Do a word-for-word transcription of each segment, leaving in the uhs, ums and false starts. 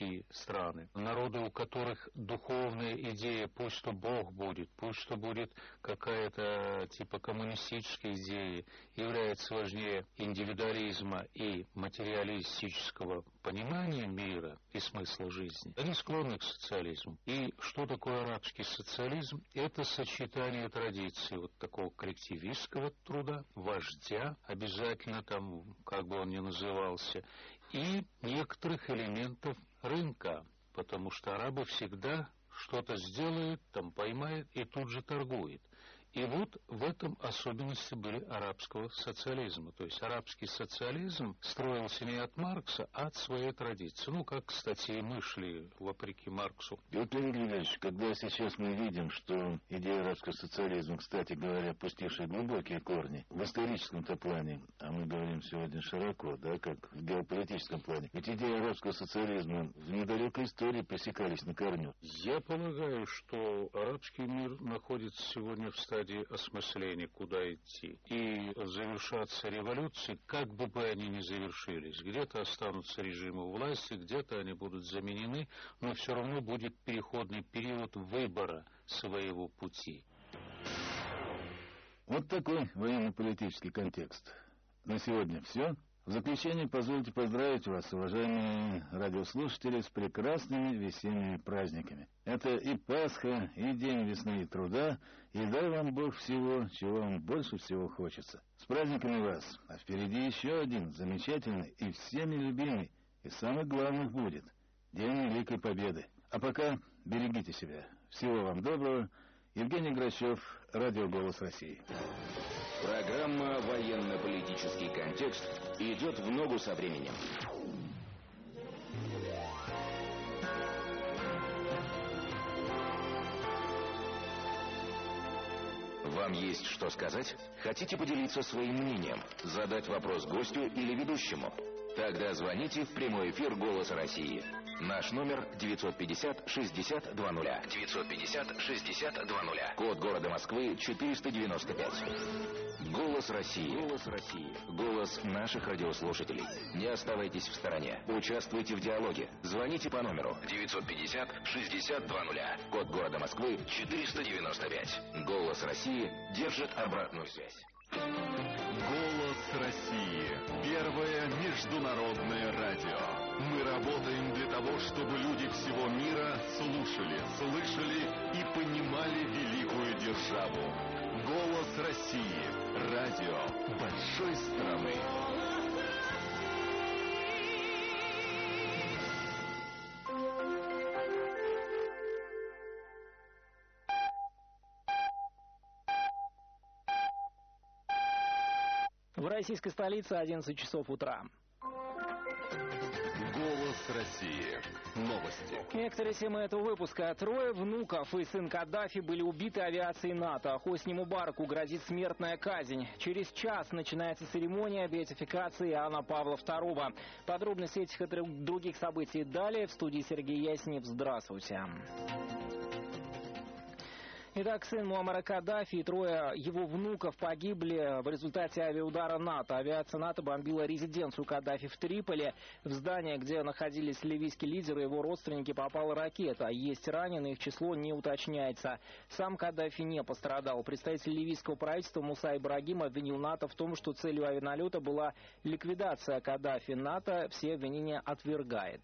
арабские страны, народы, у которых духовная идея, пусть что Бог будет, пусть что будет какая-то типа коммунистической идеи, является важнее индивидуализма и материалистического понимания мира и смысла жизни, они склонны к социализму. И что такое арабский социализм? Это сочетание традиций вот такого коллективистского труда, вождя, обязательно там, как бы он ни назывался, и некоторых элементов рынка, потому что арабы всегда что-то сделают, там поймают и тут же торгуют. И вот в этом особенности были арабского социализма. То есть арабский социализм строился не от Маркса, а от своей традиции. Ну, как, кстати, и мы шли вопреки Марксу. Петр Ильич, когда сейчас мы видим, что идея арабского социализма, кстати говоря, пустившая глубокие корни в историческом-то плане, а мы говорим сегодня широко, да, как в геополитическом плане, ведь идеи арабского социализма в недалекой истории пресекались на корню. Я полагаю, что арабский мир находится сегодня в стадии осмысления, куда идти. И завершатся революции, как бы бы они ни завершились. Где-то останутся режимы у власти, где-то они будут заменены, но все равно будет переходный период выбора своего пути. Вот такой военно-политический контекст. На сегодня все. В заключение позвольте поздравить вас, уважаемые радиослушатели, с прекрасными весенними праздниками. Это и Пасха, и День весны и труда, и дай вам Бог всего, чего вам больше всего хочется. С праздниками вас, а впереди еще один замечательный и всеми любимый, и самый главный будет День Великой Победы. А пока берегите себя. Всего вам доброго. Евгений Грачев, Радио «Голос России». Программа «Военно-политический контекст» идет в ногу со временем. Вам есть что сказать? Хотите поделиться своим мнением? Задать вопрос гостю или ведущему? Тогда звоните в прямой эфир «Голоса России». Наш номер девятьсот пятьдесят шестьдесят два нуля. девятьсот пятьдесят шестьдесят два нуля. Код города Москвы четыреста девяносто пять. Голос России. Голос России. Голос наших радиослушателей. Не оставайтесь в стороне. Участвуйте в диалоге. Звоните по номеру девятьсот пятьдесят шестьдесят два нуля. Код города Москвы четыреста девяносто пять. Голос России держит обратную связь. Голос России. Первое международное радио. Мы работаем для того, чтобы люди всего мира слушали, слышали и понимали великую державу. Голос России. Радио большой страны. В российской столице одиннадцать часов утра. Голос России. Новости. Некоторые темы этого выпуска. Трое внуков и сын Каддафи были убиты авиацией НАТО. Хосни Мубараку грозит смертная казнь. Через час начинается церемония беатификации Иоанна Павла второго. Подробности этих и других событий далее. В студии Сергей Яснев. Здравствуйте. Итак, сын Муаммара Каддафи и трое его внуков погибли в результате авиаудара НАТО. Авиация НАТО бомбила резиденцию Каддафи в Триполи. В здание, где находились ливийский лидер и его родственники, попала ракета. Есть раненые, их число не уточняется. Сам Каддафи не пострадал. Представитель ливийского правительства Муса Ибрагим обвинил НАТО в том, что целью авианалета была ликвидация Каддафи. НАТО все обвинения отвергает.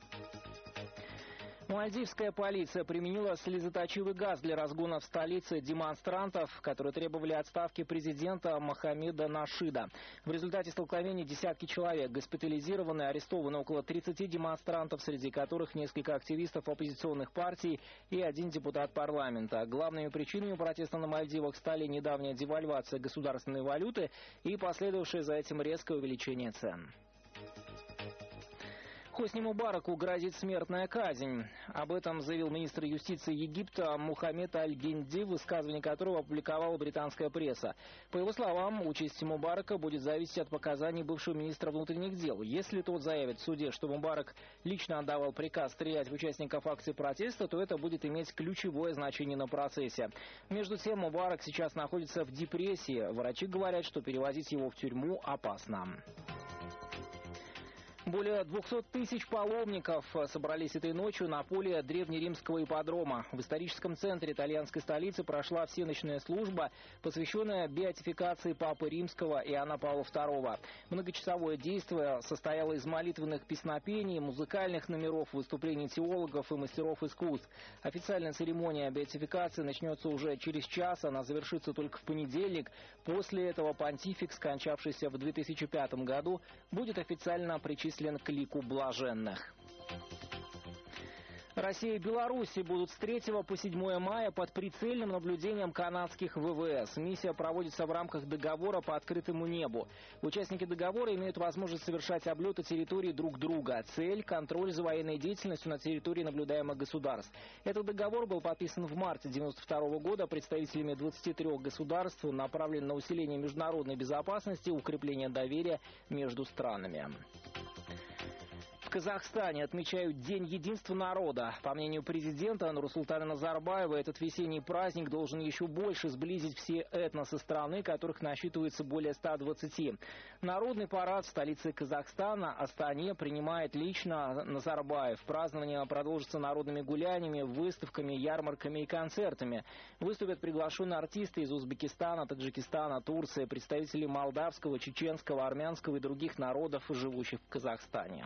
Мальдивская полиция применила слезоточивый газ для разгона в столице демонстрантов, которые требовали отставки президента Мохаммеда Нашида. В результате столкновений десятки человек госпитализированы, арестованы около тридцати демонстрантов, среди которых несколько активистов оппозиционных партий и один депутат парламента. Главными причинами протеста на Мальдивах стали недавняя девальвация государственной валюты и последовавшее за этим резкое увеличение цен. Хосни Мубараку грозит смертная казнь. Об этом заявил министр юстиции Египта Мухаммед Аль-Гинди, высказывание которого опубликовала британская пресса. По его словам, участь Мубарака будет зависеть от показаний бывшего министра внутренних дел. Если тот заявит в суде, что Мубарак лично отдавал приказ стрелять в участников акции протеста, то это будет иметь ключевое значение на процессе. Между тем, Мубарак сейчас находится в депрессии. Врачи говорят, что перевозить его в тюрьму опасно. Более двухсот тысяч паломников собрались этой ночью на поле древнеримского ипподрома. В историческом центре итальянской столицы прошла всеночная служба, посвященная беатификации Папы Римского Иоанна Павла второго. Многочасовое действие состояло из молитвенных песнопений, музыкальных номеров, выступлений теологов и мастеров искусств. Официальная церемония беатификации начнется уже через час, она завершится только в понедельник. После этого понтифик, скончавшийся в две тысячи пятом году, будет официально причислен к лику блаженных. Россия и Беларусь будут с третьего по седьмое мая под прицельным наблюдением канадских ВВС. Миссия проводится в рамках договора по открытому небу. Участники договора имеют возможность совершать облеты территории друг друга. Цель – контроль за военной деятельностью на территории наблюдаемых государств. Этот договор был подписан в марте девяносто второго года представителями двадцати трёх государств, направлен на усиление международной безопасности и укрепление доверия между странами. В Казахстане отмечают День единства народа. По мнению президента Нурсултана Назарбаева, этот весенний праздник должен еще больше сблизить все этносы страны, которых насчитывается более ста двадцати. Народный парад в столице Казахстана, Астане, принимает лично Назарбаев. Празднование продолжится народными гуляниями, выставками, ярмарками и концертами. Выступят приглашенные артисты из Узбекистана, Таджикистана, Турции, представители молдавского, чеченского, армянского и других народов, живущих в Казахстане.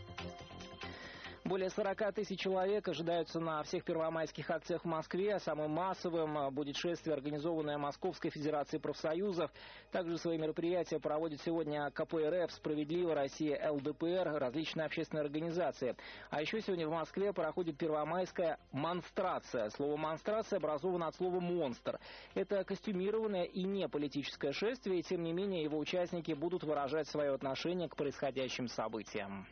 Более сорока тысяч человек ожидаются на всех первомайских акциях в Москве. Самым массовым будет шествие, организованное Московской Федерацией профсоюзов. Также свои мероприятия проводят сегодня ка пэ эр эф, «Справедливая Россия», эл дэ пэ эр, различные общественные организации. А еще сегодня в Москве проходит первомайская монстрация. Слово «монстрация» образовано от слова «монстр». Это костюмированное и не политическое шествие, и тем не менее его участники будут выражать свое отношение к происходящим событиям.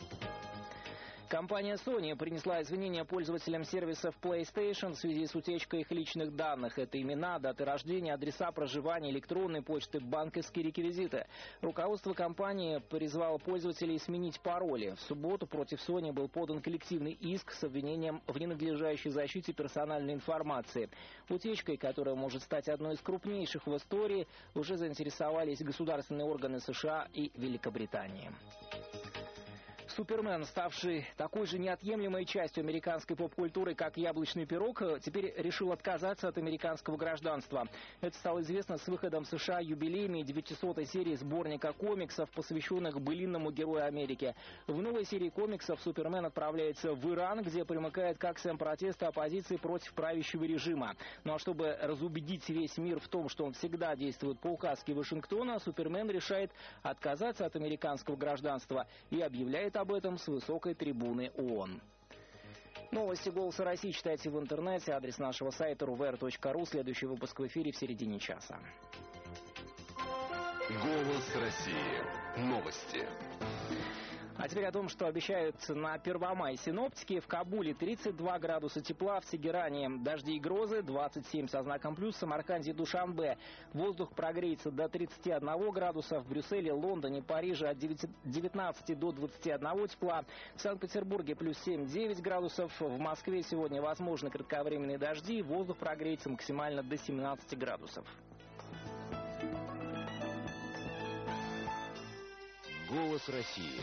Компания Sony принесла извинения пользователям сервисов PlayStation в связи с утечкой их личных данных. Это имена, даты рождения, адреса проживания, электронной почты, банковские реквизиты. Руководство компании призвало пользователей сменить пароли. В субботу против Sony был подан коллективный иск с обвинением в ненадлежащей защите персональной информации. Утечкой, которая может стать одной из крупнейших в истории, уже заинтересовались государственные органы США и Великобритании. Супермен, ставший такой же неотъемлемой частью американской поп-культуры, как яблочный пирог, теперь решил отказаться от американского гражданства. Это стало известно с выходом в США юбилейной девятисотой серии сборника комиксов, посвященных былинному герою Америки. В новой серии комиксов Супермен отправляется в Иран, где примыкает к акциям протеста оппозиции против правящего режима. Ну а чтобы разубедить весь мир в том, что он всегда действует по указке Вашингтона, Супермен решает отказаться от американского гражданства и объявляет об Об этом с высокой трибуны ООН. Новости «Голоса России» читайте в интернете. Адрес нашего сайта эр у вэ эр точка ру. Следующий выпуск в эфире в середине часа. «Голос России». Новости. А теперь о том, что обещают на Первомай синоптики. В Кабуле тридцать два градуса тепла, в Тегеране дожди и грозы, двадцать семь со знаком плюс, в Самарканде и Душанбе воздух прогреется до тридцати одного градуса, в Брюсселе, Лондоне, Париже от девятнадцати до двадцати одного тепла, в Санкт-Петербурге плюс семь-девять градусов, в Москве сегодня возможны кратковременные дожди, воздух прогреется максимально до семнадцати градусов. «Голос России».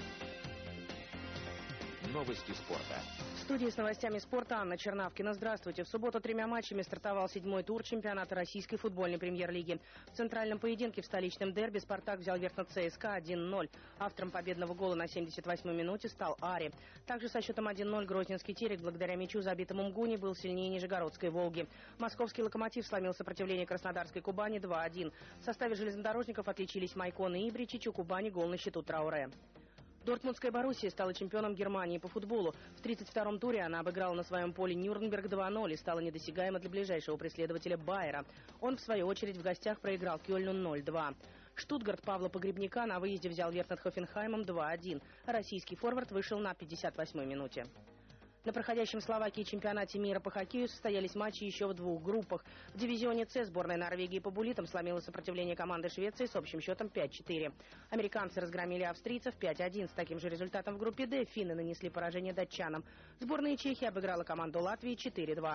Новости спорта. В студии с новостями спорта Анна Чернавкина. Здравствуйте. В субботу тремя матчами стартовал седьмой тур чемпионата российской футбольной премьер-лиги. В центральном поединке в столичном дерби «Спартак» взял верх над ЦСКА один ноль. Автором победного гола на семьдесят восьмой минуте стал Ари. Также со счетом один ноль грозненский «Терек» благодаря мячу, забитому Мгуни, был сильнее Нижегородской «Волги». Московский «Локомотив» сломил сопротивление краснодарской «Кубани» два один. В составе железнодорожников отличились Майкон и Ибричич, у «Кубани» гол на счету Трауре. Дортмундская «Боруссия» стала чемпионом Германии по футболу. В тридцать втором туре она обыграла на своем поле Нюрнберг два ноль и стала недосягаема для ближайшего преследователя Байера. Он, в свою очередь, в гостях проиграл Кёльну ноль два. Штутгарт Павла Погребняка на выезде взял верх над Хофенхаймом два один. Российский форвард вышел на пятьдесят восьмой минуте. На проходящем в Словакии чемпионате мира по хоккею состоялись матчи еще в двух группах. В дивизионе С сборная Норвегии по буллитам сломила сопротивление команды Швеции с общим счетом пять четыре. Американцы разгромили австрийцев пять один. С таким же результатом в группе Д финны нанесли поражение датчанам. Сборная Чехии обыграла команду Латвии четыре два.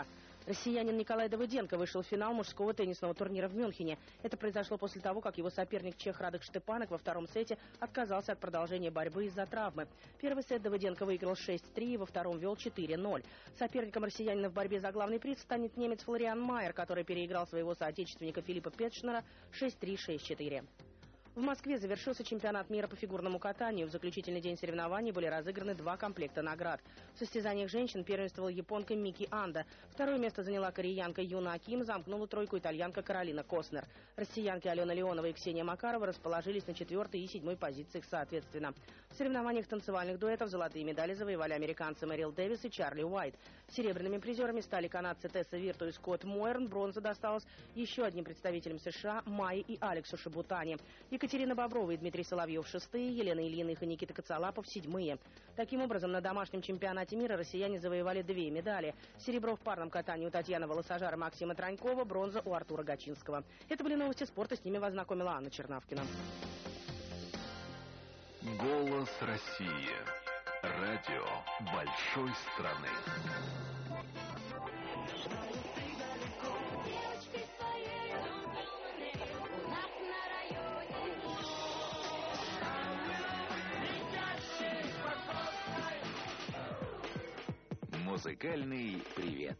Россиянин Николай Давыденко вышел в финал мужского теннисного турнира в Мюнхене. Это произошло после того, как его соперник чех Радek Штепанек во втором сете отказался от продолжения борьбы из-за травмы. Первый сет Давыденко выиграл шесть три и во втором вел четыре ноль. Соперником россиянина в борьбе за главный приз станет немец Флориан Майер, который переиграл своего соотечественника Филиппа Петшнера шесть три — шесть четыре. В Москве завершился чемпионат мира по фигурному катанию. В заключительный день соревнований были разыграны два комплекта наград. В состязаниях женщин первенствовала японка Мики Анда. Второе место заняла кореянка Юна Аким, замкнула тройку итальянка Каролина Коснер. Россиянки Алена Леонова и Ксения Макарова расположились на четвертой и седьмой позициях соответственно. В соревнованиях танцевальных дуэтов золотые медали завоевали американцы Мэрил Дэвис и Чарли Уайт. Серебряными призерами стали канадцы Тесса Вирту и Скотт Мойерн. Бронза досталась еще одним представителям США Майи и Алексу Шабутани. Екатерина Боброва и Дмитрий Соловьев шестые, Елена Ильиных и Никита Коцалапов седьмые. Таким образом, на домашнем чемпионате мира россияне завоевали две медали. Серебро в парном катании у Татьяны Волосожар и Максима Транькова, бронза у Артура Гачинского. Это были новости спорта, с ними вас знакомила Анна Чернавкина. Голос России. Радио большой страны. Музыкальный привет.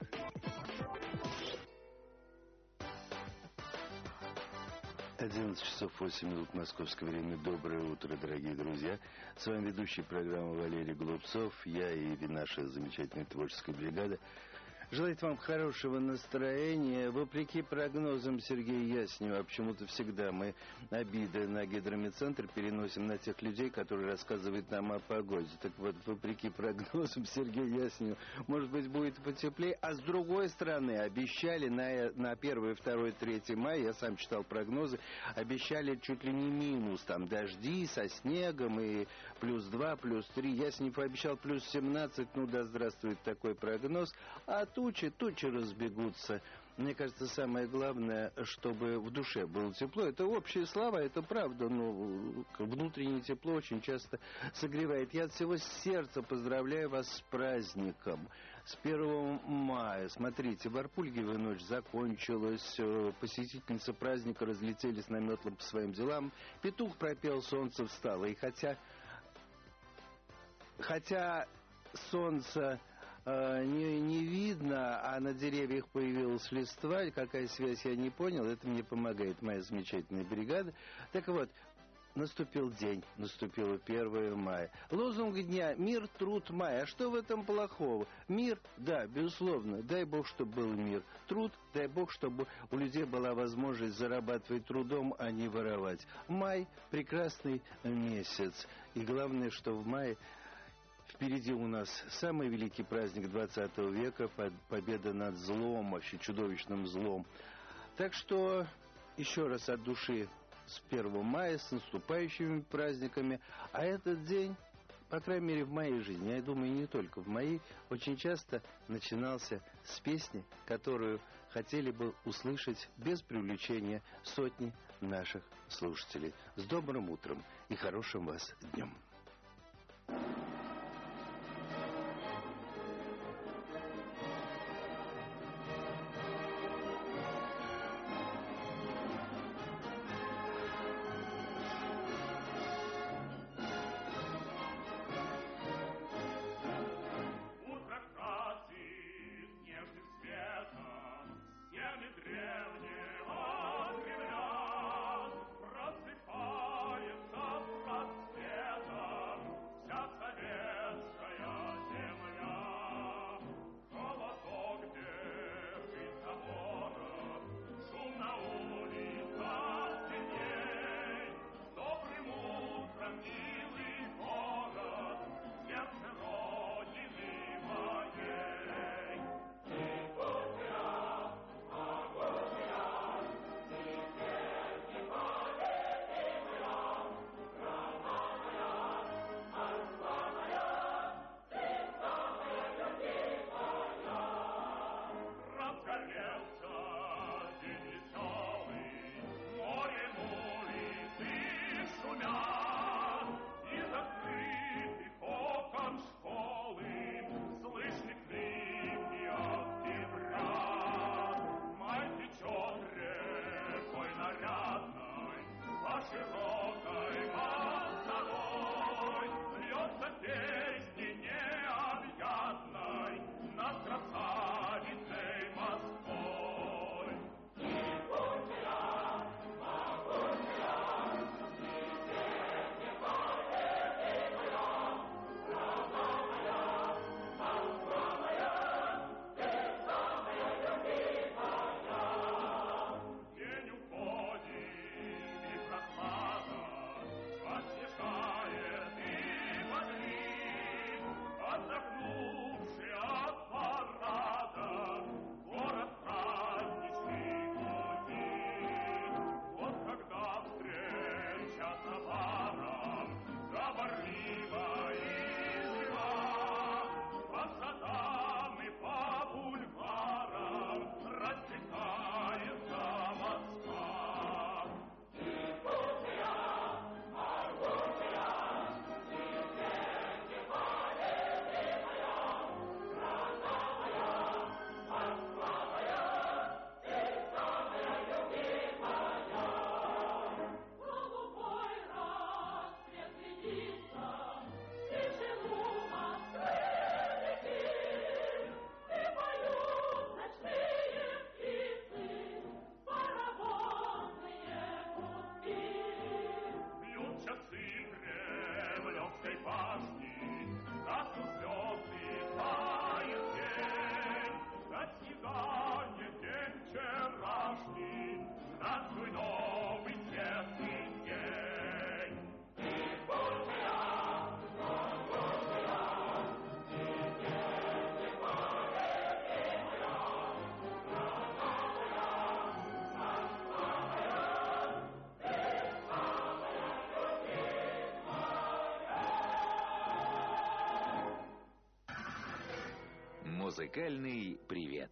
одиннадцать часов восемь минут московское время. Доброе утро, дорогие друзья. С вами ведущий программы Валерий Голубцов. Я и наша замечательная творческая бригада желает вам хорошего настроения. Вопреки прогнозам Сергея Яснева, почему-то всегда мы обиды на гидромедцентр переносим на тех людей, которые рассказывают нам о погоде. Так вот, вопреки прогнозам Сергея Яснева, может быть, будет потеплее. А с другой стороны, обещали на, на первое, второе, третье мая, я сам читал прогнозы, обещали чуть ли не минус, там дожди со снегом и плюс два, плюс три. Яснев пообещал плюс семнадцать, ну да здравствует такой прогноз. А тучи, тучи разбегутся. Мне кажется, самое главное, чтобы в душе было тепло. Это общие слова, это правда. Но внутреннее тепло очень часто согревает. Я от всего сердца поздравляю вас с праздником. С первого мая. Смотрите, Варпульгиевая ночь закончилась. Посетительницы праздника разлетелись наметлом по своим делам. Петух пропел, солнце встало. И хотя... Хотя солнце... Не, не видно, а на деревьях появилась листва. Какая связь, я не понял. Это мне помогает моя замечательная бригада. Так вот, наступил день, наступило первое мая. Лозунг дня — мир, труд, май. А что в этом плохого? Мир, да, безусловно. Дай Бог, чтобы был мир. Труд, дай Бог, чтобы у людей была возможность зарабатывать трудом, а не воровать. Май — прекрасный месяц. И главное, что в мае впереди у нас самый великий праздник двадцатого века, победа над злом, вообще чудовищным злом. Так что еще раз от души с первого мая, с наступающими праздниками. А этот день, по крайней мере в моей жизни, я думаю, не только в моей, очень часто начинался с песни, которую хотели бы услышать без привлечения сотни наших слушателей. С добрым утром и хорошим вас днем. Просыпается в рассвета Музыкальный привет.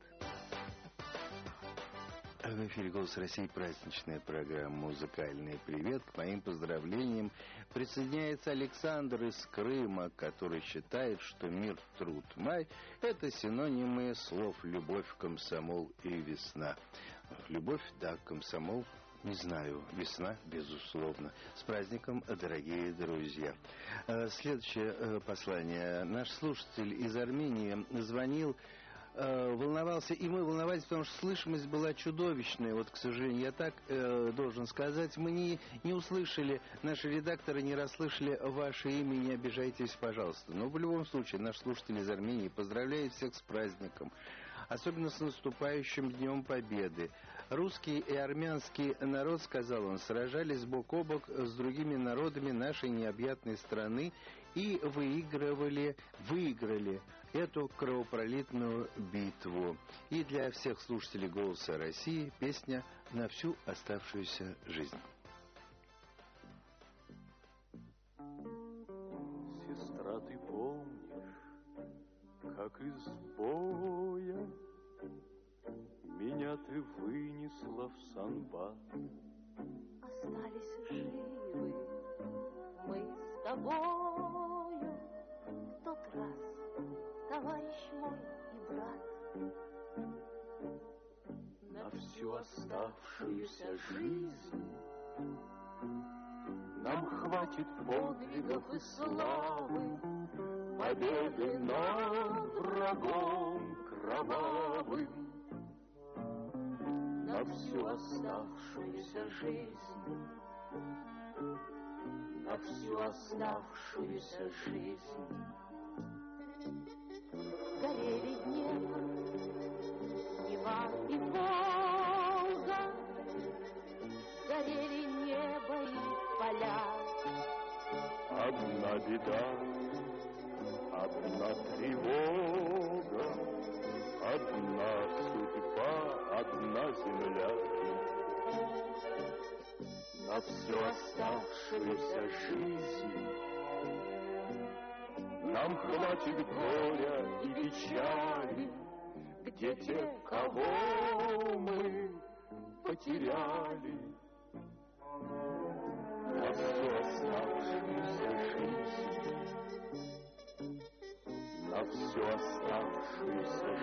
В эфире «Голос России» праздничная программа «Музыкальный привет». К моим поздравлениям присоединяется Александр из Крыма, который считает, что мир, труд, май – это синонимы слов «любовь», «комсомол» и «весна». Любовь, да, комсомол, не знаю, весна, безусловно. С праздником, дорогие друзья. Следующее послание. Наш слушатель из Армении звонил, волновался, и мы волновались, потому что слышимость была чудовищная. Вот, к сожалению, я так э, должен сказать, мы не, не услышали, наши редакторы не расслышали ваше имя, не обижайтесь, пожалуйста. Но в любом случае, наш слушатель из Армении поздравляет всех с праздником, особенно с наступающим Днем Победы. Русский и армянский народ, сказал он, сражались бок о бок с другими народами нашей необъятной страны и выигрывали, выиграли эту кровопролитную битву. И для всех слушателей «Голоса России» песня на всю оставшуюся жизнь. Сестра, ты помнишь, как из боя меня ты вынесла в Сан-Ба? Остались живы мы с тобою в тот раз, товарищ мой и брат. На всю оставшуюся жизнь нам хватит подвигов и славы, победы над врагом кровавым. На всю оставшуюся жизнь, на всю оставшуюся жизнь. Горели Днепр, Нева и Волга, горели небо и поля. Одна беда, одна тревога, одна судьба, одна земля. На всю оставшуюся жизнь нам хватит горя и печали, где те, кого мы потеряли. На всю оставшуюся жизнь, на всю оставшуюся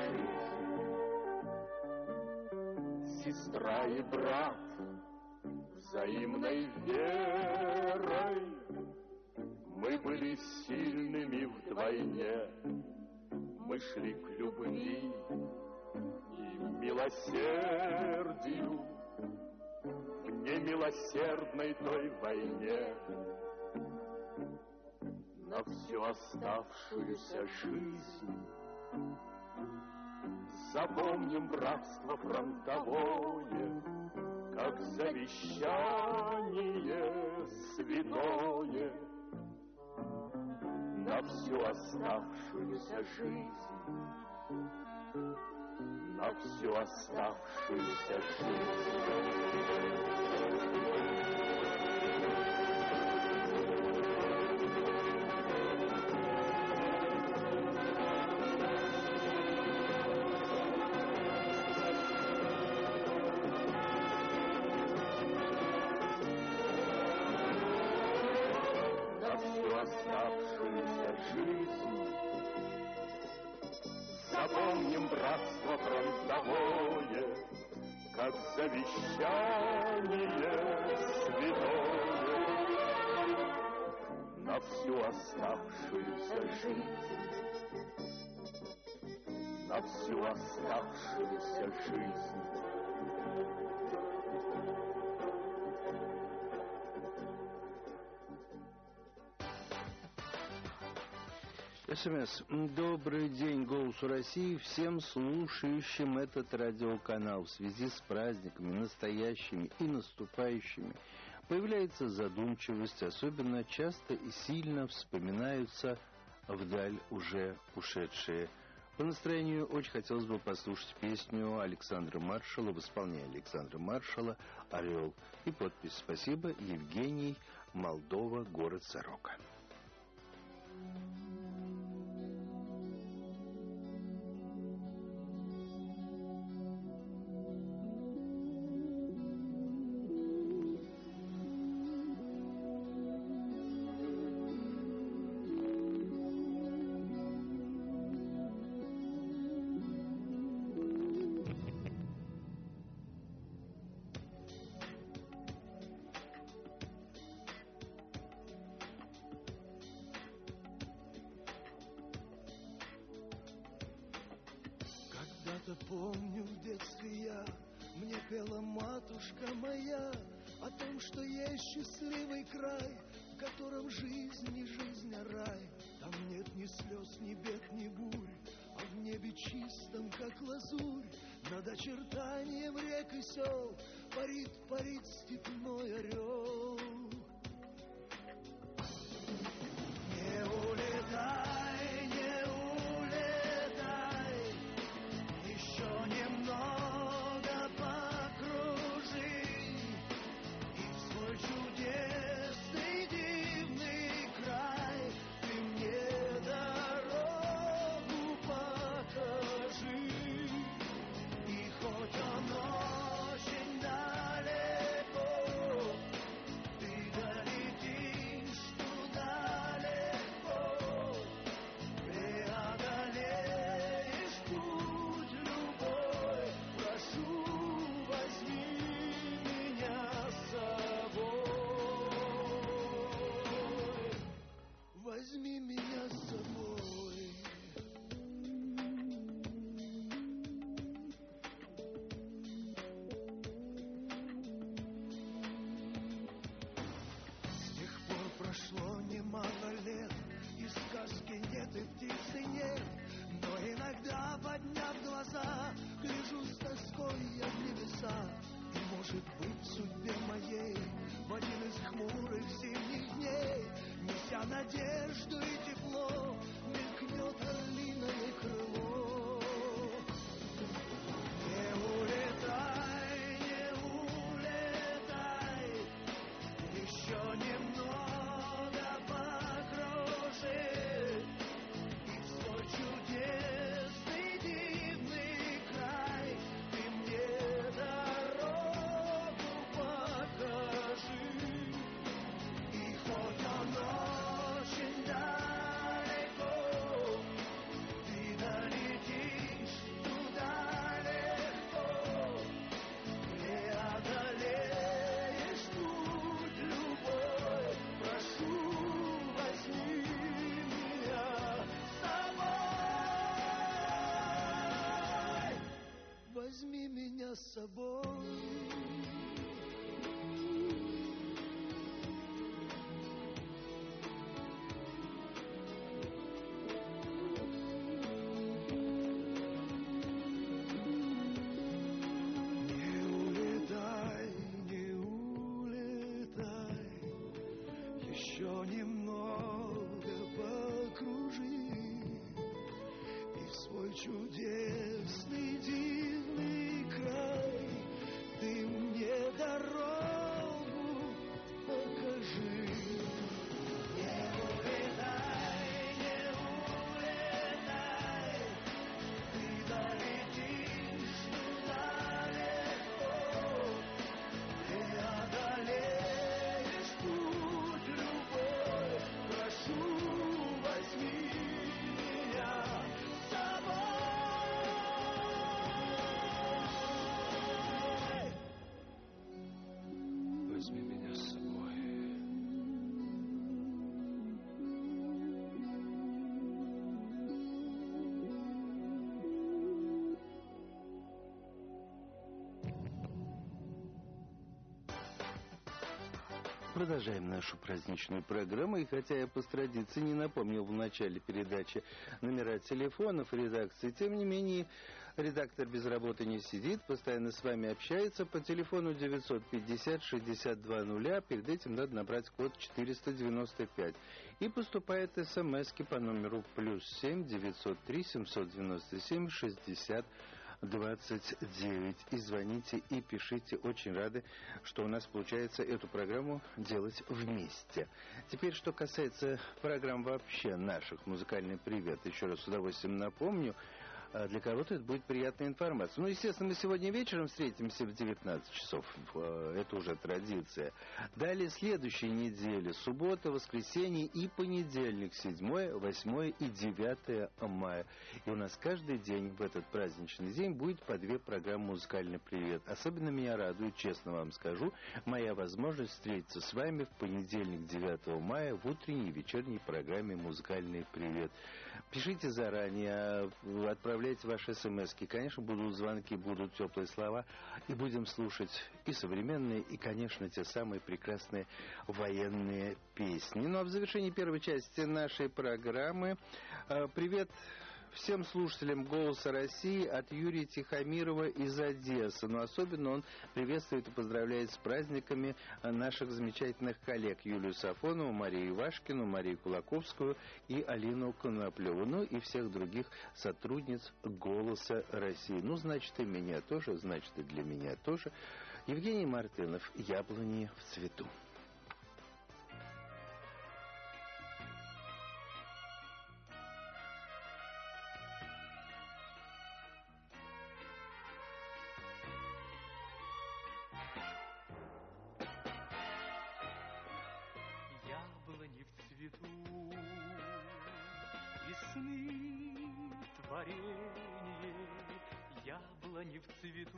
жизнь. Сестра и брат, взаимной верой мы были сильными вдвойне. Мы шли к любви и милосердию в немилосердной той войне. На всю оставшуюся жизнь запомним братство фронтовое, как завещание святое. На всю оставшуюся жизнь, на всю оставшуюся жизнь. Оставшуюся жизнь запомним братство фронтовое, как завещание святое. На всю оставшуюся жизнь, на всю оставшуюся жизнь. СМС. Добрый день, «Голосу России», всем слушающим этот радиоканал. В связи с праздниками, настоящими и наступающими, появляется задумчивость, особенно часто и сильно вспоминаются вдаль уже ушедшие. По настроению очень хотелось бы послушать песню Александра Маршала в исполнении Александра Маршала «Орел». И подпись «Спасибо, Евгений, Молдова, город Сорока». Это помню в детстве я, мне пела матушка моя о том, что есть счастливый край, в котором жизнь не жизнь, а рай. Там нет ни слез, ни бед, ни бурь, а в небе чистом, как лазурь, над очертанием рек и сел парит, парит степной орел. Не улетай, не улетай, еще немного покружи, и в свой чудесный дивный край ты мне дорогу покажи. И хоть он очень далеко, ты долетишь туда легко, преодолеешь путь любой. Прошу, возьми меня с собой, возьми меня с собой. С тех пор прошло немало лет, и сказки нет, и птицы нет, но иногда, подняв глаза, гляжу с тоской я в небеса. И, может быть, в судьбе моей в один из хмурых зимних дней, неся надежду и тепло, мелькнет орлиное крыло. Не улетай, не улетай, еще немного покружи, и в свой чудесный дивный край ты мне дорогу покажи. И хоть он очень далеко, ты долетишь туда легко, преодолеешь путь любой. Прошу, возьми меня с собой, возьми меня с собой. Не улетай, не улетай, еще немного покружи, и в свой чудесный дивный край ты мне дорогу покажи. Не улетай, не улетай, ты долетишь туда легко, преодолеешь путь любой. Прошу, возьми меня с собой, возьми меня с собой. Продолжаем нашу праздничную программу, и хотя я по традиции не напомнил в начале передачи номера телефонов редакции, тем не менее редактор без работы не сидит, постоянно с вами общается по телефону девятьсот пятьдесят шестьдесят два нуля, перед этим надо набрать код четыреста девяносто пять, и поступает смски по номеру плюс семь девятьсот три семьсот девяносто семь шестьдесят двадцать девять. И звоните, и пишите. Очень рады, что у нас получается эту программу делать вместе. Теперь, что касается программ вообще наших, «Музыкальный привет», еще раз с удовольствием напомню, для кого-то это будет приятная информация. Ну, естественно, мы сегодня вечером встретимся в девятнадцать часов. Это уже традиция. Далее следующей недели, суббота, воскресенье и понедельник, седьмое, восьмое и девятое мая. И у нас каждый день в этот праздничный день будет по две программы «Музыкальный привет». Особенно меня радует, честно вам скажу, моя возможность встретиться с вами в понедельник, девятого мая, в утренней и вечерней программе «Музыкальный привет». Пишите заранее, отправляйте ваши смски. Конечно, будут звонки, будут теплые слова. И будем слушать и современные, и, конечно, те самые прекрасные военные песни. Ну, а в завершении первой части нашей программы привет всем слушателям «Голоса России» от Юрия Тихомирова из Одессы. Но особенно он приветствует и поздравляет с праздниками наших замечательных коллег Юлию Сафонову, Марию Ивашкину, Марию Кулаковскую и Алину Коноплеву. Ну и всех других сотрудниц «Голоса России». Ну, значит, и меня тоже, значит, и для меня тоже. Евгений Мартынов, «Яблони в цвету». Яблони в цвету, весны творенье, яблони в цвету,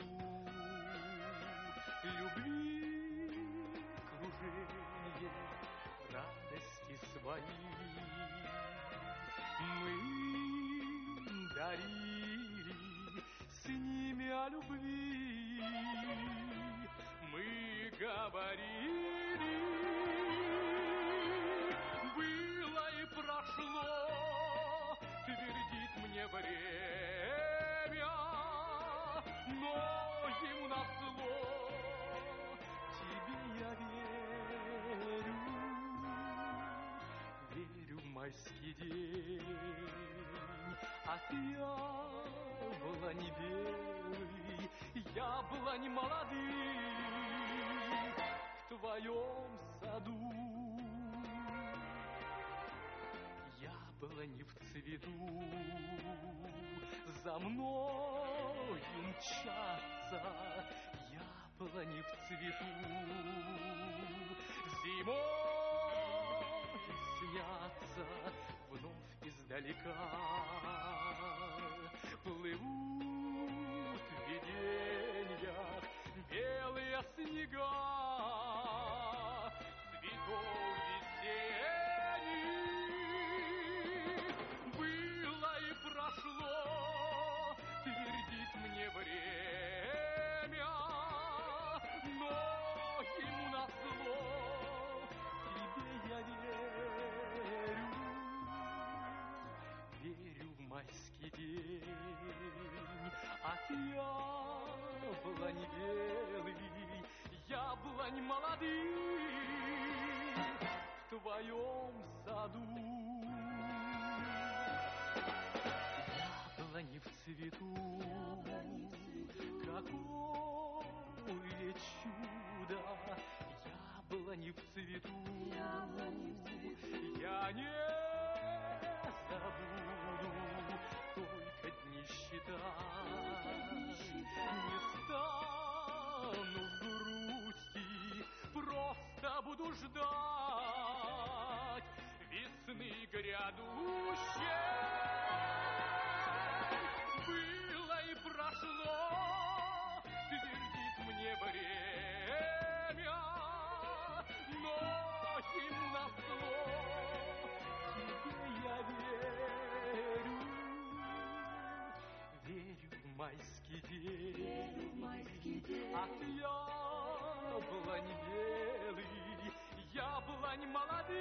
любви круженье, радости свои мы им дарили, с ними о любви мы говорили. Прошло, твердит мне время, но ему назло тебе я верю, верю в майский день, от яблони белый, яблони молодых в твоем саду. Яблони в цвету, за мною мчатся, яблони в цвету, зимой снятся вновь издалека, плывут в видениях белые снега, цветов весенних. Прошло, твердит мне время, но ему назло тебе я верю, верю в майский день, от яблони белый, яблонь молодых в твоем саду. Яблони в цвету, какое чудо, яблони в цвету, я не забуду, только дни считать, не стану в грусти, просто буду ждать весны грядущей. Было и прошло, твердит мне время, но им назло тебе я верю, верю в майский день, верю в майский день. От яблонь белый, яблонь молодых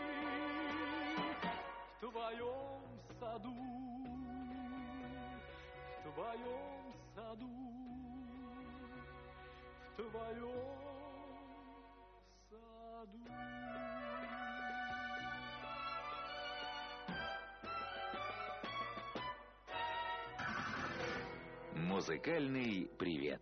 в твоем саду. В твоем саду, в твоем саду. Музыкальный привет.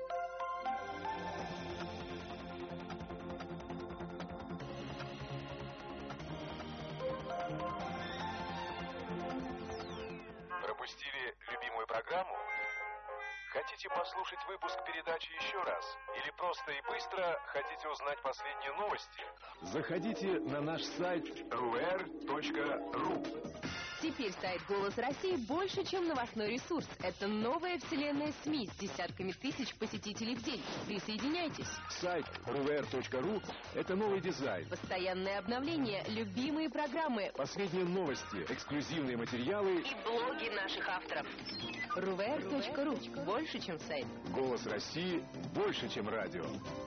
Пропустили любимую программу? Хотите послушать выпуск передачи еще раз? Или просто и быстро хотите узнать последние новости? Заходите на наш сайт эр у эр точка ру. Теперь сайт «Голос России» больше, чем новостной ресурс. Это новая вселенная СМИ с десятками тысяч посетителей в день. Присоединяйтесь. Сайт эр вэ эр точка ру – это новый дизайн. Постоянное обновление, любимые программы, Последние новости, эксклюзивные материалы и блоги наших авторов. эр вэ эр точка ру – больше, чем сайт. «Голос России» больше, чем радио.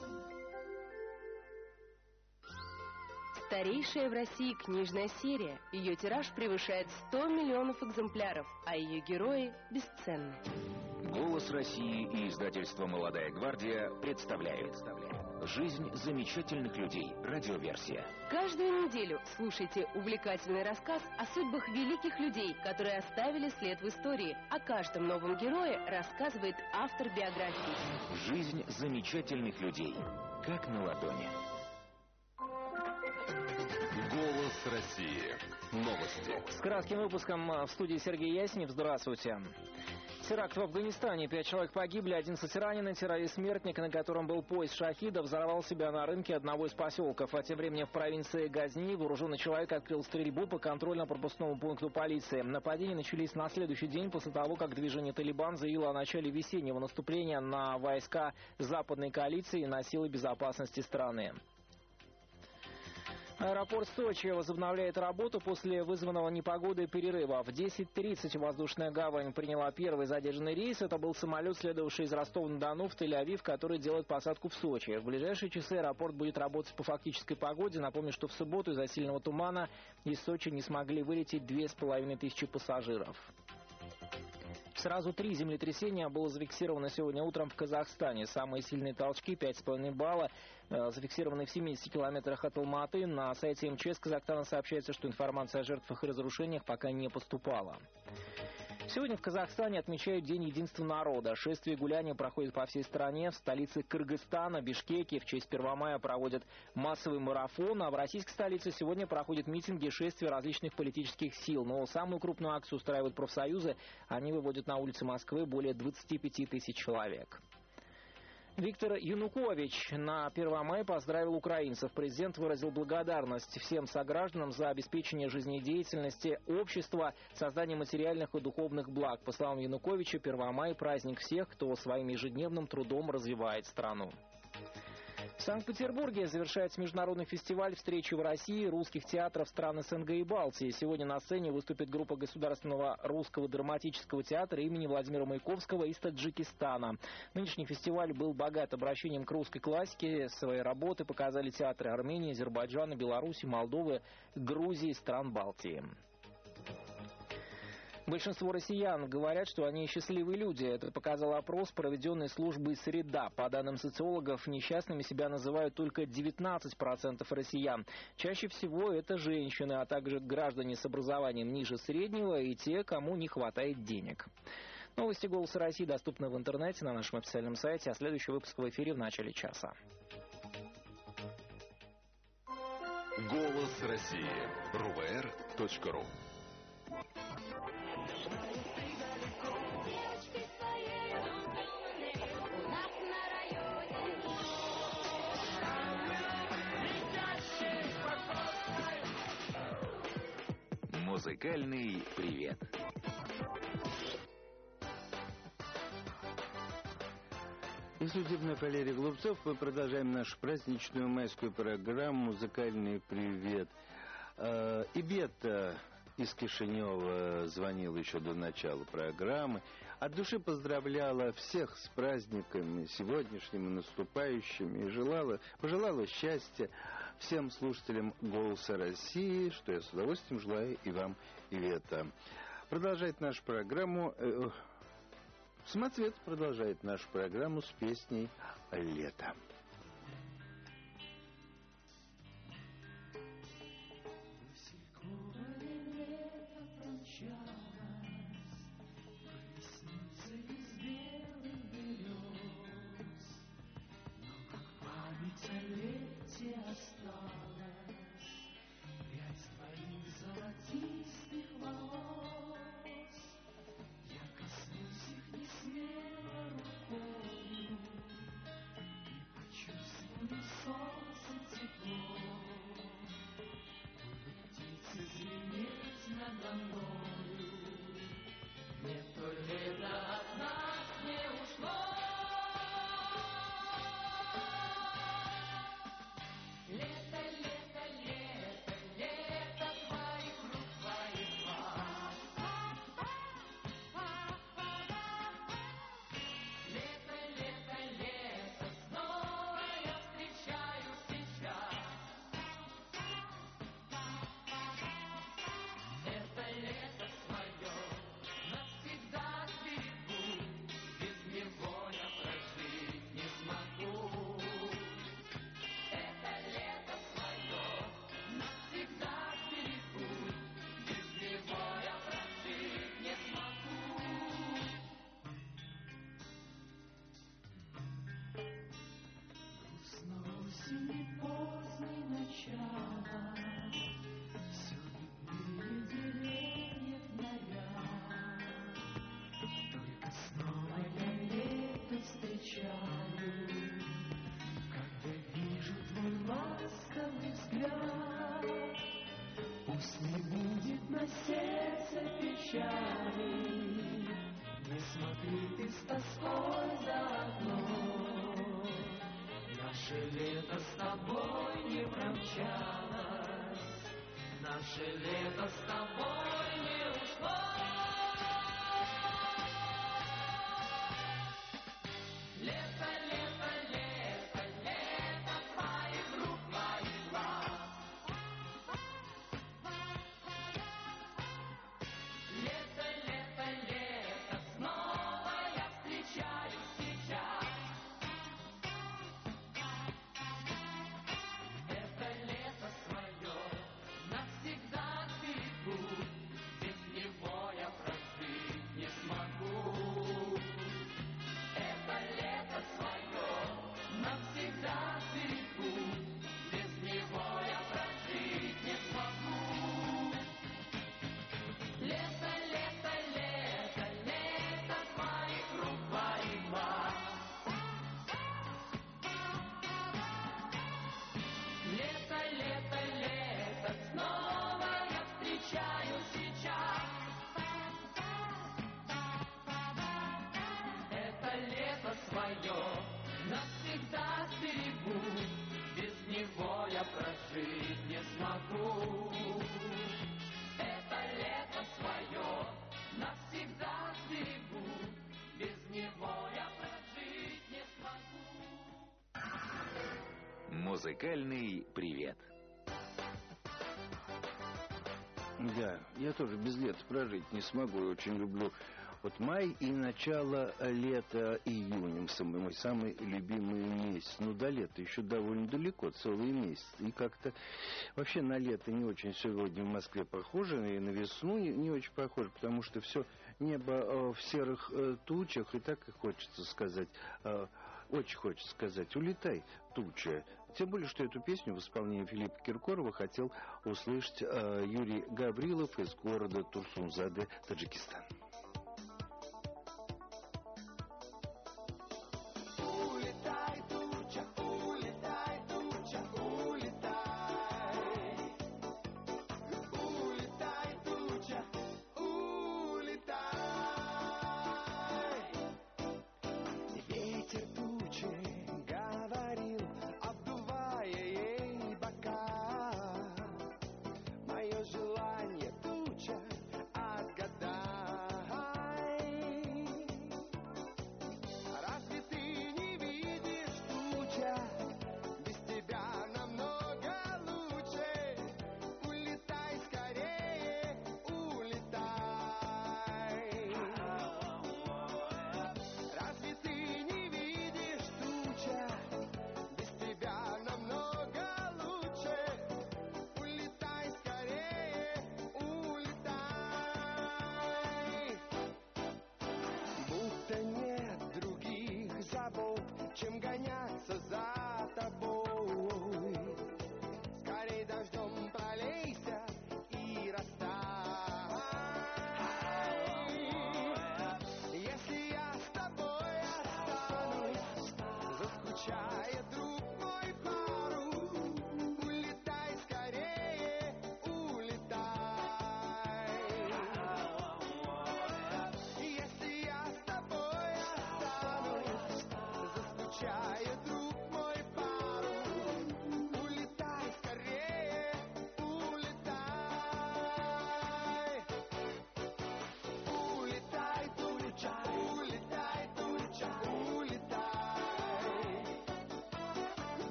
Старейшая в России книжная серия. Ее тираж превышает сто миллионов экземпляров, а ее герои бесценны. «Голос России» и издательство «Молодая гвардия» представляют «Жизнь замечательных людей». Радиоверсия. Каждую неделю слушайте увлекательный рассказ о судьбах великих людей, которые оставили след в истории. О каждом новом герое рассказывает автор биографии. «Жизнь замечательных людей». Как на ладони. «Голос России». Новости. С кратким выпуском в студии Сергей Яснев. Здравствуйте. Теракт в Афганистане. Пять человек погибли, одиннадцать ранены. Террорист-смертник, на котором был поезд шахидов, взорвал себя на рынке одного из поселков. А тем временем в провинции Газни вооруженный человек открыл стрельбу по контрольно-пропускному пункту полиции. Нападения начались на следующий день после того, как движение «Талибан» заявило о начале весеннего наступления на войска западной коалиции и на силы безопасности страны. Аэропорт Сочи возобновляет работу после вызванного непогодой перерыва. В десять тридцать воздушная гавань приняла первый задержанный рейс. Это был самолет, следовавший из Ростова-на-Дону в Тель-Авив, который делает посадку в Сочи. В ближайшие часы аэропорт будет работать по фактической погоде. Напомню, что в субботу из-за сильного тумана из Сочи не смогли вылететь две с половиной тысячи пассажиров. Сразу три землетрясения было зафиксировано сегодня утром в Казахстане. Самые сильные толчки, пять с половиной балла, э, зафиксированы в семидесяти километрах от Алматы. На сайте эм че эс Казахстана сообщается, что информация о жертвах и разрушениях пока не поступала. Сегодня в Казахстане отмечают День единства народа. Шествия и гуляния проходят по всей стране. В столице Кыргызстана, Бишкеке, в честь первого мая проводят массовый марафон. А в российской столице сегодня проходят митинги и шествия различных политических сил. Но самую крупную акцию устраивают профсоюзы. Они выводят на улицы Москвы более двадцати пяти тысяч человек. Виктор Янукович на первого мая поздравил украинцев. Президент выразил благодарность всем согражданам за обеспечение жизнедеятельности общества, создание материальных и духовных благ. По словам Януковича, первого мая – праздник всех, кто своим ежедневным трудом развивает страну. В Санкт-Петербурге завершается международный фестиваль «Встречи в России» русских театров стран эс эн гэ и Балтии. Сегодня на сцене выступит группа Государственного русского драматического театра имени Владимира Маяковского из Таджикистана. Нынешний фестиваль был богат обращением к русской классике. Свои работы показали театры Армении, Азербайджана, Беларуси, Молдовы, Грузии и стран Балтии. Большинство россиян говорят, что они счастливые люди. Это показал опрос, проведенный службой «Среда». По данным социологов, несчастными себя называют только девятнадцать процентов россиян. Чаще всего это женщины, а также граждане с образованием ниже среднего и те, кому не хватает денег. Новости «Голоса России» доступны в интернете на нашем официальном сайте, а следующий выпуск в эфире в начале часа. «Голос России». эр вэ эр точка ру. Музыкальный привет. Из судебной калерии Глупцов мы продолжаем нашу праздничную майскую программу «Музыкальный привет». И Бета из Кишинева звонил еще до начала программы. От души поздравляла всех с праздниками сегодняшними, наступающими, и желала, пожелала счастья всем слушателям «Голоса России», что я с удовольствием желаю и вам, Ивета. Продолжает нашу программу... Э, Самоцвет продолжает нашу программу с песней «Лето». прощай, не смотри ты с тоской за окном. Наше лето с тобой не промчалось, наше лето с тобой не ушло. Лето, лето, лето, лето твоих рук, моих глаз. Лето, лето, лето, снова я встречаю сейчас. Это лето свое навсегда берегу, без него я прожить не смогу. Это лето свое навсегда берегу, без него я прожить не смогу. Лето, лето, лето, лето твоих рук, твоих глаз. Лето, лето, лето, снова я встречаю сейчас. Это лето свое навсегда сберегу, без него я прожить не смогу. Это лето свое навсегда сберегу, без него я прожить не смогу. Музыкальный привет. Да, я тоже без лета прожить не смогу. Я очень люблю вот май и начало лета июнем. Самый, мой самый любимый месяц. Ну, до лета еще довольно далеко, целый месяц. И как-то вообще на лето не очень сегодня в Москве похоже, и на весну не, не очень похоже, потому что все небо э, в серых э, тучах, и так и хочется сказать, э, очень хочется сказать, улетай, туча. Тем более, что эту песню в исполнении Филиппа Киркорова хотел услышать э, Юрий Гаврилов из города Турсунзаде, Таджикистан. Улетай, туча, улетай, туча, улетай. Улетай, туча, улетай. Ветер тучи говорил, обдувая ей бока. Мое желание, туча, отгадай.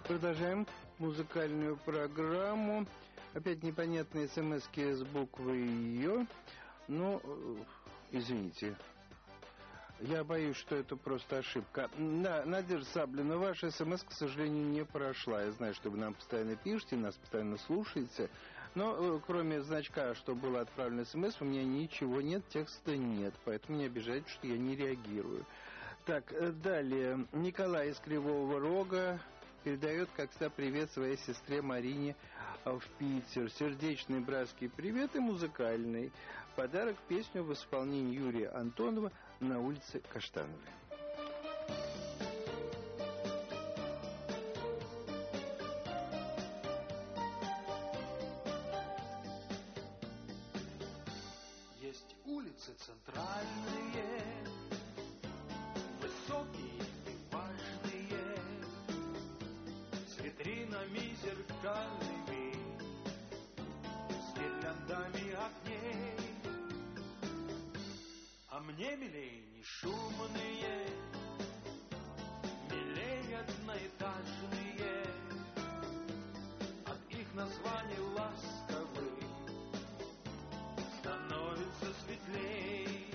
Продолжаем музыкальную программу. Опять непонятные смс-ки с буквой «Ё». Ну, извините. Я боюсь, что это просто ошибка. Да, Надежда Саблина, ваша смс, к сожалению, не прошла. Я знаю, что вы нам постоянно пишете, нас постоянно слушаете. Но кроме значка, что было отправлено смс, у меня ничего нет, текста нет. Поэтому не обижайтесь, что я не реагирую. Так, далее. Николай из Кривого Рога передает, как всегда, привет своей сестре Марине в Питер. Сердечный братский привет и музыкальный подарок, песню в исполнении Юрия Антонова «На улице Каштановой». Есть улицы центральные, высокие и важные, с витринами зеркальными, с гирляндами огней. А мне милей не шумные, милей одноэтажные, от их названий ласковых становится светлей.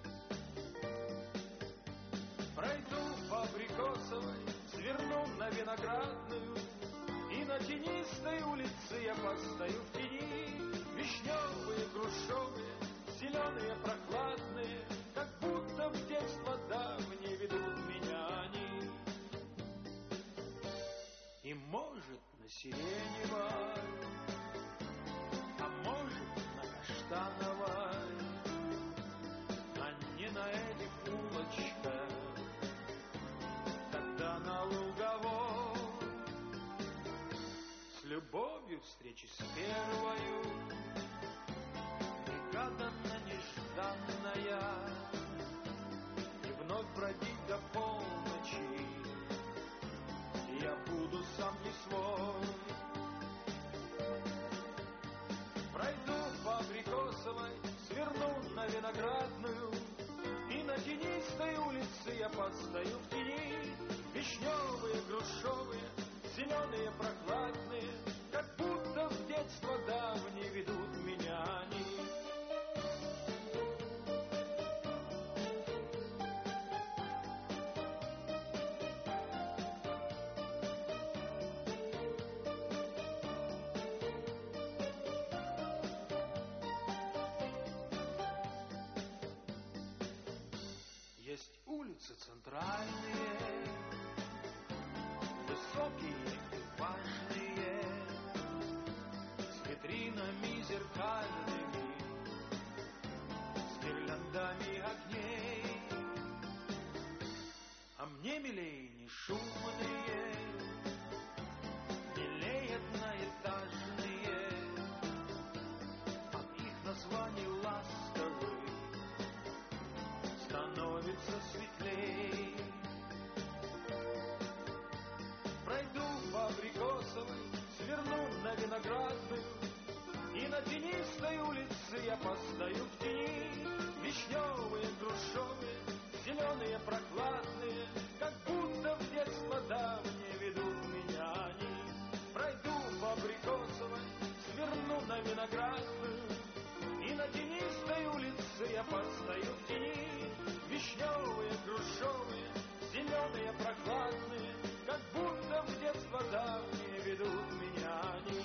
Пройду по Абрикосовой, сверну на Виноградную, и на тенистой улице я постою в тени. Вишневые, грушевые, зеленые, прохладные, как будто в детство давнее ведут меня они. И может на Сиреневой, а может на Каштановой, а не на этих улочках, тогда на Луговой. С любовью встречи с первою, негаданно, нежданная, и вновь бродить до полночи я буду сам не свой. Пройду по Абрикосовой, сверну на Виноградную, и на тенистой улице я постою в тени. Вишневые, грушевые, зеленые, прохладные, как будто в детство давнее ведут меня они. Есть улицы центральные, высокие и важные, с витринами зеркальными, с гирляндами огней. А мне милей не шумные, милей одноэтажные, от их названий ласковых становится светлей. Пройду по Абрикосовой, сверну на Виноградную, и на тенистой улице я постою в тени. Вишневые, грушевые, зеленые, прохладные, как будто в детство давнее ведут меня они. Пройду по Абрикосовой, сверну на Виноградную, и на тенистой улице я постою в тени. Вишневые, грушевые, зеленые, прохладные, как будто в детство давнее ведут меня они.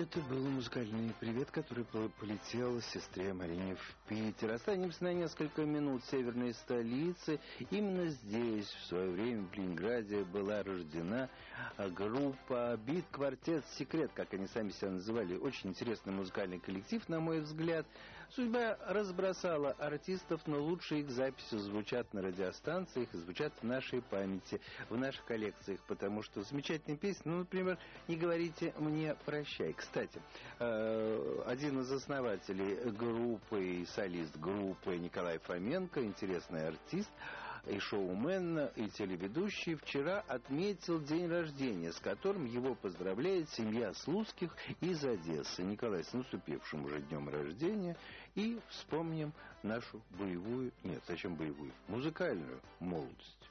Это был музыкальный привет, который полетел сестре Марине в Питер. Останемся на несколько минут в северной столице. Именно здесь в свое время в Ленинграде была рождена группа «Бит-квартет Секрет», как они сами себя называли. Очень интересный музыкальный коллектив, на мой взгляд. Судьба разбросала артистов, но лучшие их записи звучат на радиостанциях и звучат в нашей памяти, в наших коллекциях, потому что замечательные песни, ну, например, «Не говорите мне прощай». Кстати, один из основателей группы и солист группы Николай Фоменко, интересный артист, и шоумен, и телеведущий, вчера отметил день рождения, с которым его поздравляет семья Слуцких из Одессы. Николай, с наступившим уже днем рождения, и вспомним нашу боевую, нет, зачем боевую, музыкальную молодость.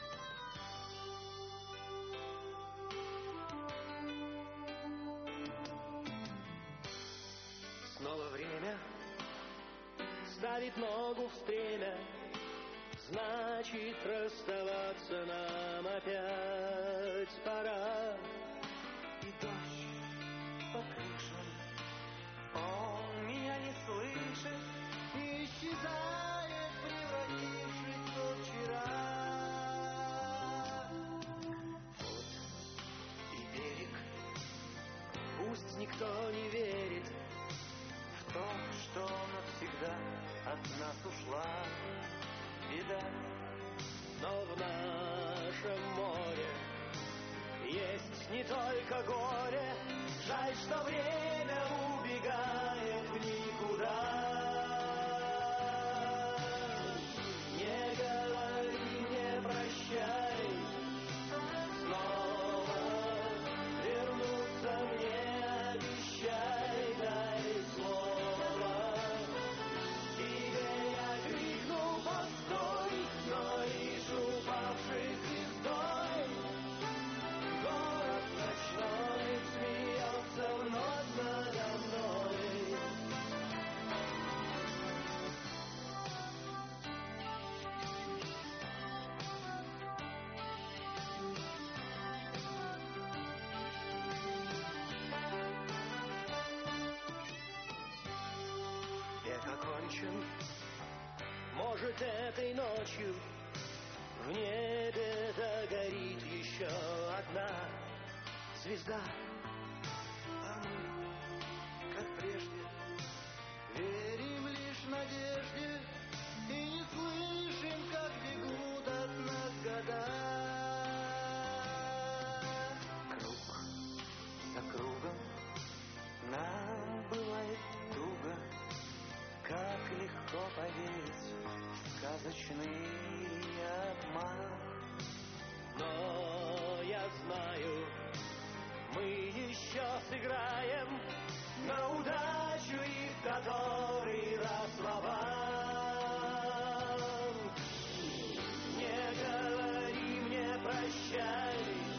Снова время ставит ногу в стремя, значит, расставаться нам опять пора. И дождь по крышам, он меня не слышит, и исчезает, превратившись во вчера. Вот и берег, пусть никто не верит в то, что навсегда от нас ушла беда, но в нашем море есть не только горе. Жаль, что время убегает в никуда. Не говори мне прощай, снова вернуться мне обещай, дай слово. Тебе я крикну постой, но лишь упавшей звездой. Город ночной смеется вновь надо мной. Век окончен, может, этой ночью в небе загорит еще одна звезда. А мы, как прежде, верим лишь надежде и не слышим, как бегут от нас года. Круг за кругом нам бывает туго, как легко поверить в сказочный обман. Но я знаю, мы еще сыграем на удачу и в который раз слова. Не говори мне прощай,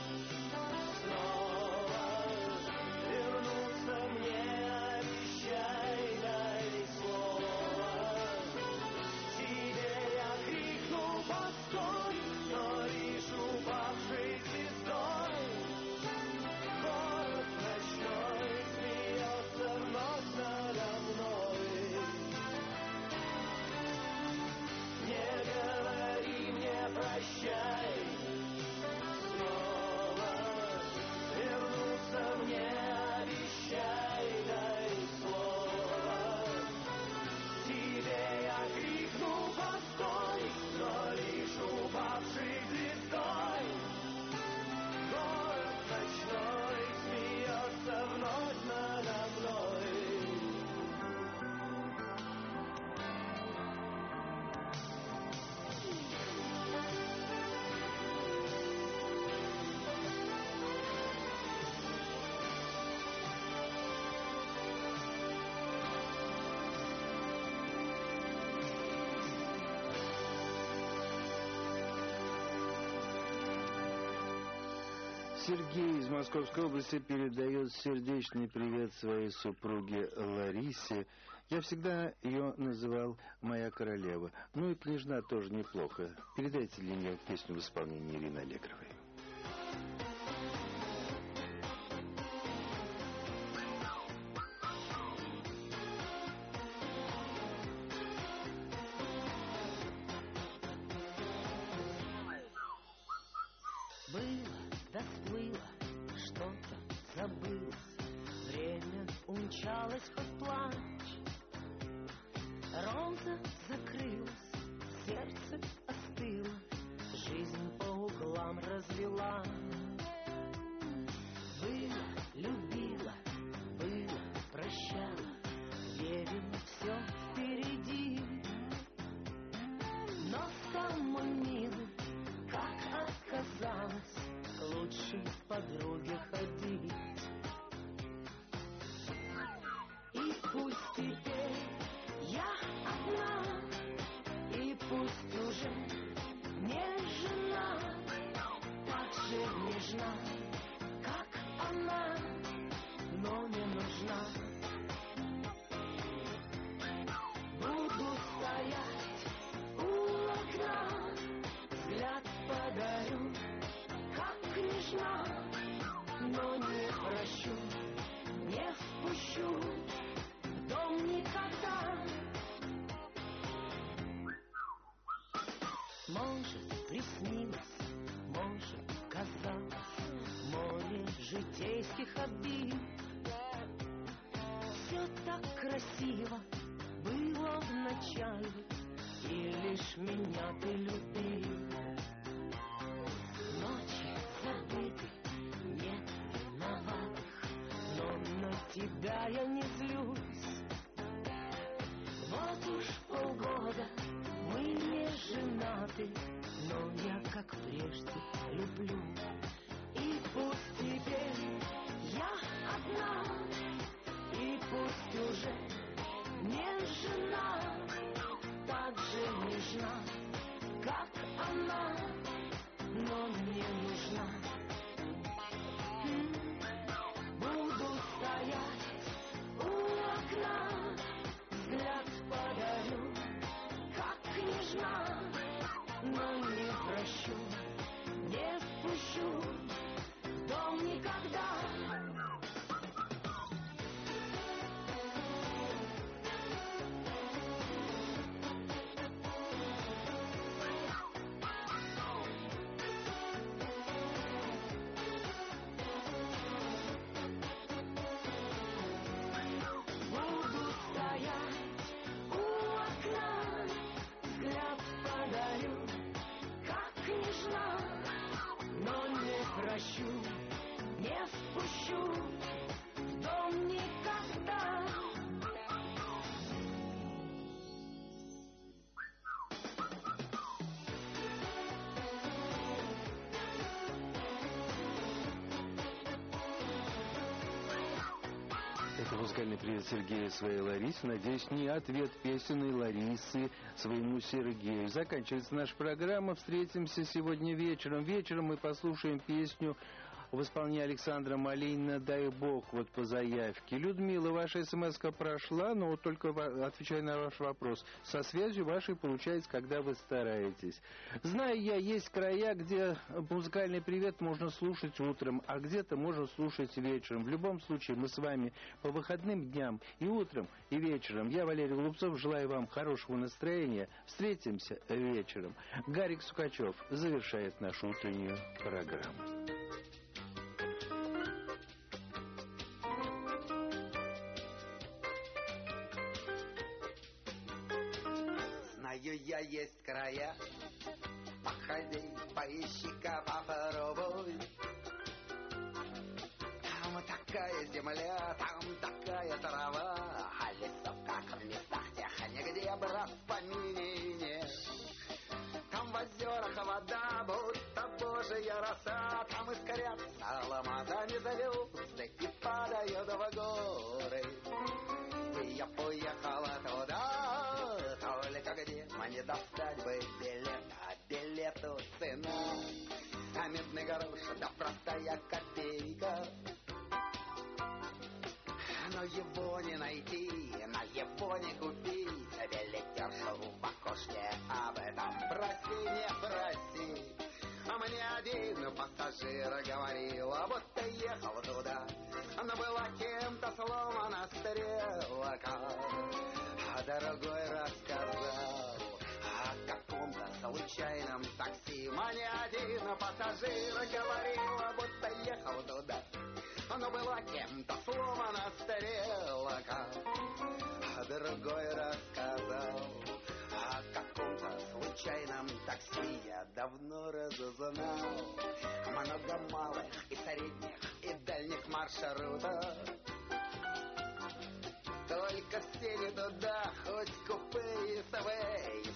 снова вернуться мне обещай, дай слово. Тебе я крикну постой, но лишь упавшей звездой. Город ночной смеется вновь надо мной. Не говори мне прощай, снова вернуться мне обещай, дай слово. Тебе я крикну постой, но лишь упавшей звездой. Город ночной смеется вновь надо мной. Сергей из Московской области передает сердечный привет своей супруге Ларисе. Я всегда ее называл «моя королева». Ну и княжна тоже неплохо. Передайте для нее песню в исполнении Ирины Аллегровой. умчалась под плач. Роза закрылась, сердце остыло, жизнь по углам развела. Было, любила, было, прощала, верила, все впереди. Но самой милой, как оказалось, к лучшей подруге ходить. И пусть теперь я одна, и пусть уже не жена, так же нежна, как она, но не нужна. Буду стоять у окна, взгляд подарю, как княжна, но не прощу, не впущу в дом никогда. Может, приснилось, может, казалось, море житейских обид. Все так красиво было вначале, и лишь меня ты любил. Ночи забыты, нет виноватых, но на тебя я не злюсь. Вот уж полгода мы не женаты, но я, как прежде, люблю. И пусть теперь я одна, и пусть уже не жена, так же нежна, как она, но мне нужна. Буду стоять у окна, взгляд подарю, как княжна, но не прощу, не впущу в дом никогда. Буду стоять у окна, взгляд подарю, как княжна, но не прощу, не впущу в дом никогда. Это музыкальный привет Сергея своей Ларисе. Надеюсь, не ответ песенной Ларисы своему Сергею. Заканчивается наша программа. Встретимся сегодня вечером. Вечером мы послушаем песню в исполнении Александра Малинина «Дай Бог», вот по заявке. Людмила, ваша смс-ка прошла, но вот только отвечая на ваш вопрос. Со связью вашей получается, когда вы стараетесь. Знаю я, есть края, где музыкальный привет можно слушать утром, а где-то можно слушать вечером. В любом случае, мы с вами по выходным дням и утром, и вечером. Я, Валерий Голубцов, желаю вам хорошего настроения. Встретимся вечером. Гарик Сукачев завершает нашу утреннюю программу. Знаю я, есть края, походи, поищи-ка, попробуй. Там такая земля, там такая трава, а лесов, как в местах тех, нигде, брат, в помине нет. Там в озерах вода, будто божья роса, там искрятся алмазами звезды и падают в горы. И я поехала туда, только где мне достать бы билет, а билету цена, а медный грош, да простая копейка. Но его не найти, на его не купить, билетершу в окошке об этом проси, не проси. А мне один пассажир говорил, будто ехал туда, но была кем-то сломана стрелка. А другой рассказал о каком-то случайном такси. Мне один пассажир говорил, будто ехал туда, оно было кем-то сломано стрелка. А другой рассказал о каком-то случайном такси. Я давно разузнал много малых и средних и дальних маршрутов. Только все не туда, хоть купе и СВ,